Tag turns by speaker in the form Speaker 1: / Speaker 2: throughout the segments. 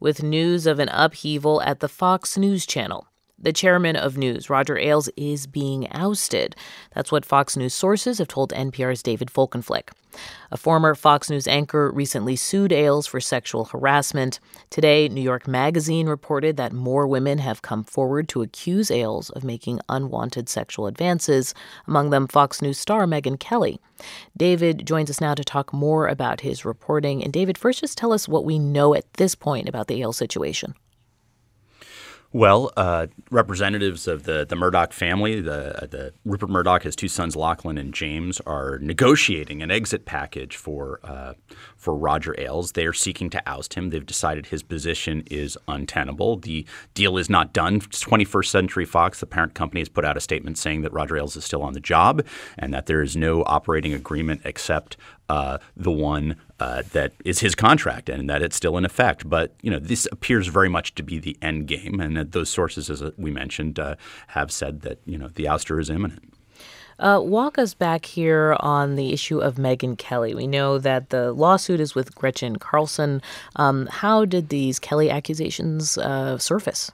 Speaker 1: with news of an upheaval at the Fox News channel. The chairman of news, Roger Ailes, is being ousted. That's what Fox News sources have told NPR's David Folkenflik. A former Fox News anchor recently sued Ailes for sexual harassment. Today, New York Magazine reported that more women have come forward to accuse Ailes of making unwanted sexual advances, among them Fox News star Megyn Kelly. David joins us now to talk more about his reporting. And David, first just tell us what we know at this point about the Ailes situation.
Speaker 2: Well, representatives of the Murdoch family, the Rupert Murdoch, his two sons Lachlan and James, are negotiating an exit package for Roger Ailes. They are seeking to oust him. They've decided his position is untenable. The deal is not done. 21st Century Fox, the parent company, has put out a statement saying that Roger Ailes is still on the job and that there is no operating agreement except the one that is his contract and that it's still in effect. But, this appears very much to be the end game. And those sources, as we mentioned, have said that, the ouster is imminent.
Speaker 1: Walk us back here on the issue of Megyn Kelly. We know that the lawsuit is with Gretchen Carlson. How did these Kelly accusations surface?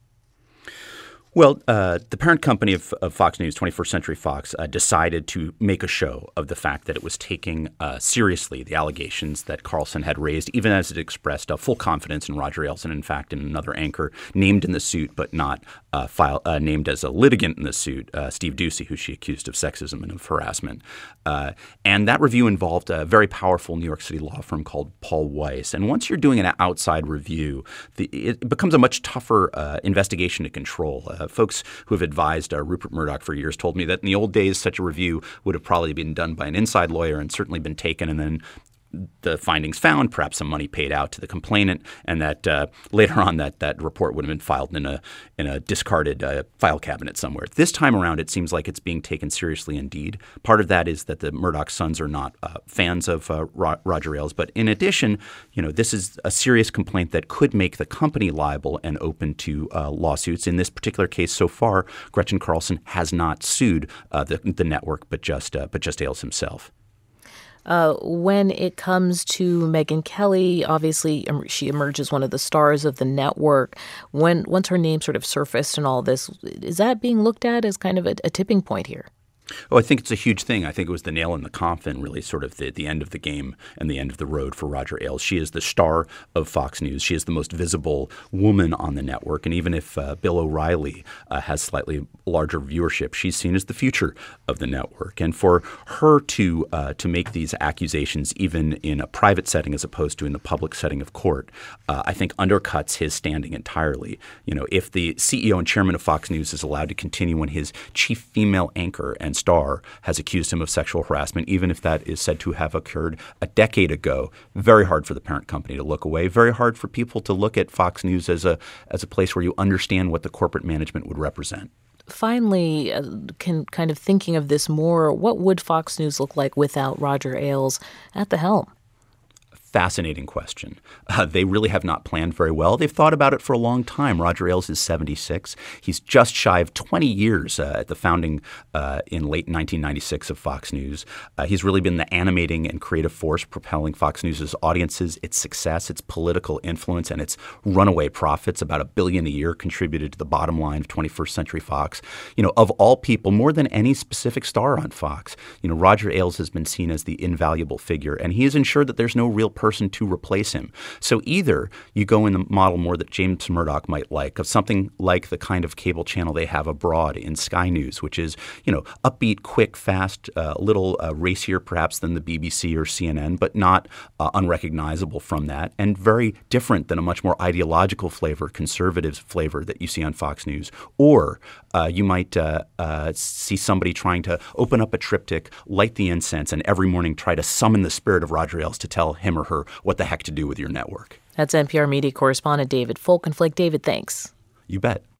Speaker 2: Well, the parent company of Fox News, 21st Century Fox, decided to make a show of the fact that it was taking seriously the allegations that Carlson had raised, even as it expressed full confidence in Roger Ailes and, in fact, in another anchor named in the suit but not named as a litigant in the suit, Steve Doocy, who she accused of sexism and of harassment. And that review involved a very powerful New York City law firm called Paul Weiss. And once you're doing an outside review, it becomes a much tougher investigation to control. Folks who have advised Rupert Murdoch for years told me that in the old days, such a review would have probably been done by an inside lawyer and certainly been taken and then the findings found, perhaps some money paid out to the complainant, and that later on that report would have been filed in a discarded file cabinet somewhere. This time around, it seems like it's being taken seriously indeed. Part of that is that the Murdoch sons are not fans of Roger Ailes, but in addition, this is a serious complaint that could make the company liable and open to lawsuits. In this particular case, so far, Gretchen Carlson has not sued the network, but just Ailes himself.
Speaker 1: When it comes to Megyn Kelly, obviously she emerges one of the stars of the network. Once her name sort of surfaced and all this, is that being looked at as kind of a tipping point here?
Speaker 2: Oh, I think it's a huge thing. I think it was the nail in the coffin, really sort of the end of the game and the end of the road for Roger Ailes. She is the star of Fox News. She is the most visible woman on the network. And even if Bill O'Reilly has slightly larger viewership, she's seen as the future of the network. And for her to make these accusations even in a private setting as opposed to in the public setting of court, I think undercuts his standing entirely. If the CEO and chairman of Fox News is allowed to continue when his chief female anchor and star has accused him of sexual harassment, even if that is said to have occurred a decade ago, very hard for the parent company to look away, very hard for people to look at Fox News as a place where you understand what the corporate management would represent.
Speaker 1: Finally, kind of thinking of this more, what would Fox News look like without Roger Ailes at the helm?
Speaker 2: Fascinating question. They really have not planned very well. They've thought about it for a long time. Roger Ailes is 76. He's just shy of 20 years at the founding in late 1996 of Fox News. He's really been the animating and creative force propelling Fox News' audiences, its success, its political influence, and its runaway profits. About $1 billion a year contributed to the bottom line of 21st Century Fox. Of all people, more than any specific star on Fox, Roger Ailes has been seen as the invaluable figure, and he has ensured that there's no real person to replace him. So either you go in the model more that James Murdoch might like, of something like the kind of cable channel they have abroad in Sky News, which is, upbeat, quick, fast, a little racier perhaps than the BBC or CNN, but not unrecognizable from that, and very different than a much more ideological flavor, conservative flavor that you see on Fox News. Or you might see somebody trying to open up a triptych, light the incense, and every morning try to summon the spirit of Roger Ailes to tell him or her what the heck to do with your network.
Speaker 1: That's NPR media correspondent David Folkenflik. David, thanks.
Speaker 2: You bet.